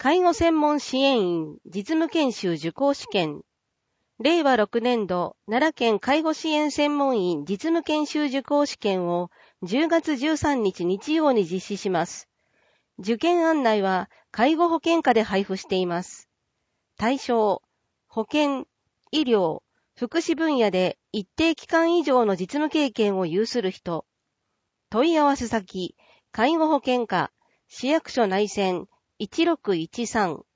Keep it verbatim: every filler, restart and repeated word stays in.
介護専門支援員実務研修受講試験。れいわろくねんど奈良県介護支援専門員実務研修受講試験をじゅうがつじゅうさんにち日曜に実施します。受験案内は介護保険課で配布しています。対象、保健、医療、福祉分野で一定期間以上の実務経験を有する人。問い合わせ先、介護保険課、市役所内線いちろくいちさん